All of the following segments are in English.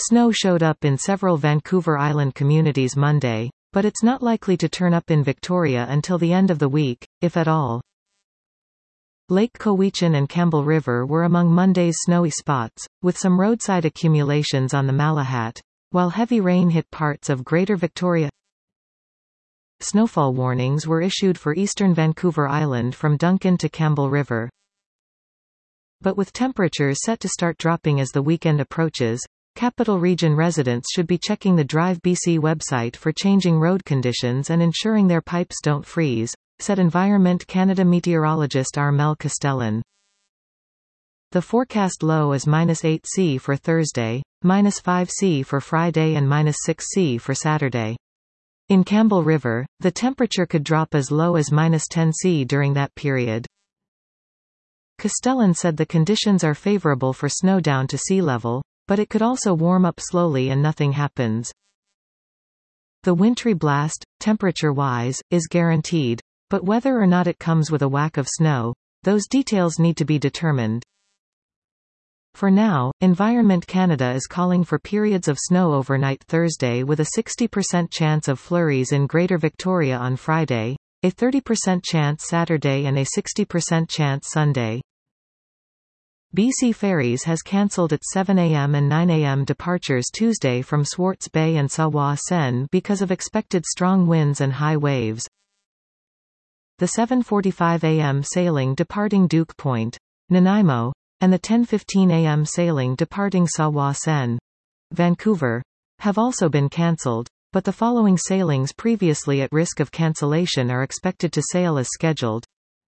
Snow showed up in several Vancouver Island communities Monday, but it's not likely to turn up in Victoria until the end of the week, if at all. Lake Cowichan and Campbell River were among Monday's snowy spots, with some roadside accumulations on the Malahat, while heavy rain hit parts of Greater Victoria. Snowfall warnings were issued for eastern Vancouver Island from Duncan to Campbell River. But with temperatures set to start dropping as the weekend approaches, Capital Region residents should be checking the Drive BC website for changing road conditions and ensuring their pipes don't freeze, said Environment Canada meteorologist Armel Castellan. The forecast low is -8 C for Thursday, -5 C for Friday and -6 C for Saturday. In Campbell River, the temperature could drop as low as -10 C during that period. Castellan said the conditions are favorable for snow down to sea level, but it could also warm up slowly and nothing happens. The wintry blast, temperature-wise, is guaranteed, but whether or not it comes with a whack of snow, those details need to be determined. For now, Environment Canada is calling for periods of snow overnight Thursday with a 60% chance of flurries in Greater Victoria on Friday, a 30% chance Saturday and a 60% chance Sunday. BC Ferries has cancelled its 7 a.m. and 9 a.m. departures Tuesday from Swartz Bay and Sawa-Sen because of expected strong winds and high waves. The 7:45 a.m. sailing departing Duke Point, Nanaimo, and the 10:15 a.m. sailing departing Sawa-Sen, Vancouver, have also been cancelled, but the following sailings previously at risk of cancellation are expected to sail as scheduled.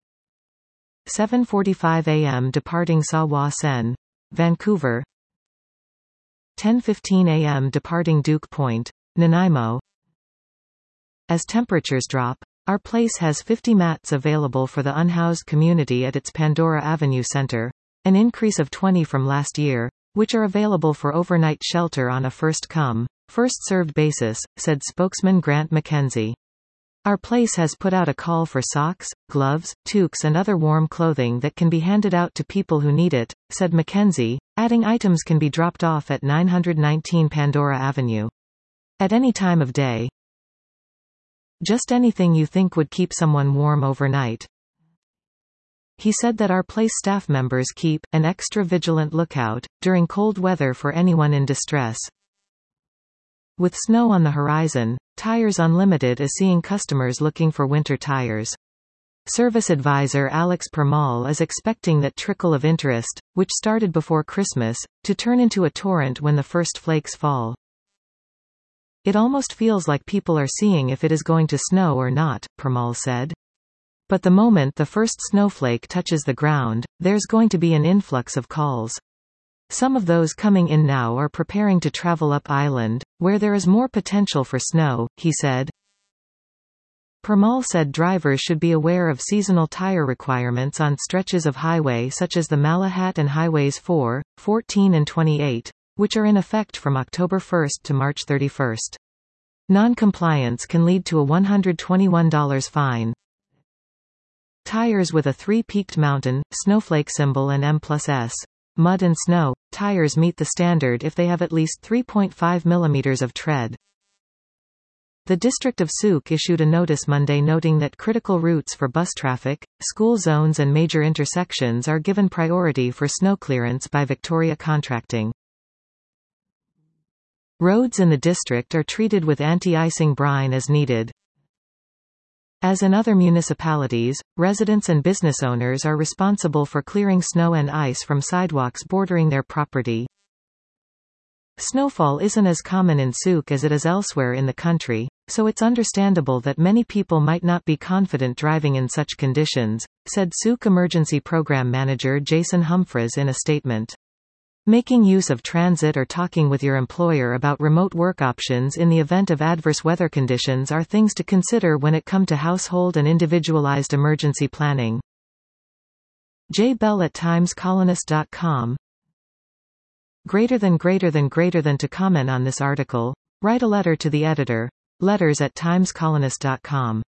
7:45 a.m. departing Sawa-Sen, Vancouver. 10:15 a.m. departing Duke Point, Nanaimo. As temperatures drop, our place has 50 mats available for the unhoused community at its Pandora Avenue Centre, an increase of 20 from last year, which are available for overnight shelter on a first-come, first-served basis, said spokesman Grant McKenzie. Our place has put out a call for socks, gloves, toques and other warm clothing that can be handed out to people who need it, said McKenzie, adding items can be dropped off at 919 Pandora Avenue. At any time of day. Just anything you think would keep someone warm overnight. He said that our place staff members keep an extra vigilant lookout during cold weather for anyone in distress. With snow on the horizon, Tires Unlimited is seeing customers looking for winter tires. Service advisor Alex Permal is expecting that trickle of interest, which started before Christmas, to turn into a torrent when the first flakes fall. It almost feels like people are seeing if it is going to snow or not, Permal said. But the moment the first snowflake touches the ground, there's going to be an influx of calls. Some of those coming in now are preparing to travel up island, where there is more potential for snow, he said. Permal said drivers should be aware of seasonal tire requirements on stretches of highway such as the Malahat and Highways 4, 14 and 28, which are in effect from October 1 to March 31. Non-compliance can lead to a $121 fine. Tires with a 3-peaked mountain, snowflake symbol and M+S. Mud and snow, tires meet the standard if they have at least 3.5 mm of tread. The District of Sauk issued a notice Monday noting that critical routes for bus traffic, school zones and major intersections are given priority for snow clearance by Victoria Contracting. Roads in the district are treated with anti-icing brine as needed. As in other municipalities, residents and business owners are responsible for clearing snow and ice from sidewalks bordering their property. Snowfall isn't as common in Sauk as it is elsewhere in the country, so it's understandable that many people might not be confident driving in such conditions, said Sauk Emergency Program Manager Jason Humphreys in a statement. Making use of transit or talking with your employer about remote work options in the event of adverse weather conditions are things to consider when it comes to household and individualized emergency planning. J. Bell at timescolonist.com. Greater than to comment on this article, write a letter to the editor. Letters@timescolonist.com.